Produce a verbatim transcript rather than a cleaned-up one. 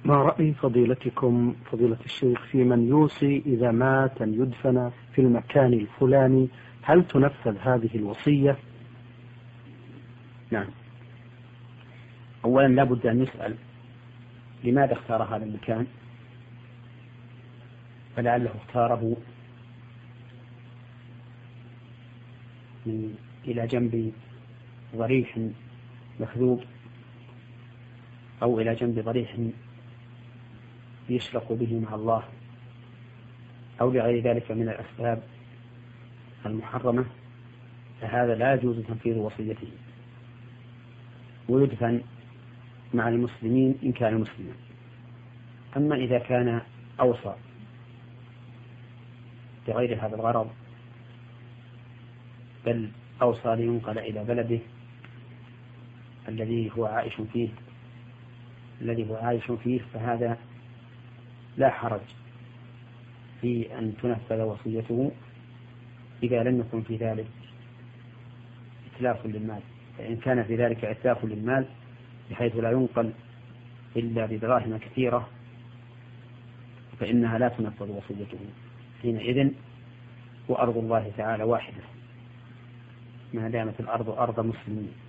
ما رأي فضيلتكم فضيلة الشيخ في من يوصي إذا مات أن يدفن في المكان الفلاني؟ هل تنفذ هذه الوصية؟ نعم. أولا لا بد أن يسأل لماذا اختار هذا المكان، فلعله اختاره من إلى جنب ضريح مكذوب، أو إلى جنب ضريح يشرق به مع الله، أو لغير ذلك من الأسباب المحرمة، فهذا لا يجوز تنفيذ وصيته، ويدفن مع المسلمين إن كان مسلما. أما إذا كان أوصى بغير هذا الغرض، بل أوصى لينقل إلى بلده الذي هو عائش فيه الذي هو عائش فيه فهذا لا حرج في أن تنفذ وصيته إذا لم يكن في ذلك إتلاف للمال. فإن كان في ذلك إتلاف للمال بحيث لا ينقل إلا بدراهم كثيرة فإنها لا تنفذ وصيته حينئذ، وأرض الله تعالى واحدة ما دامت الأرض أرض مسلمين.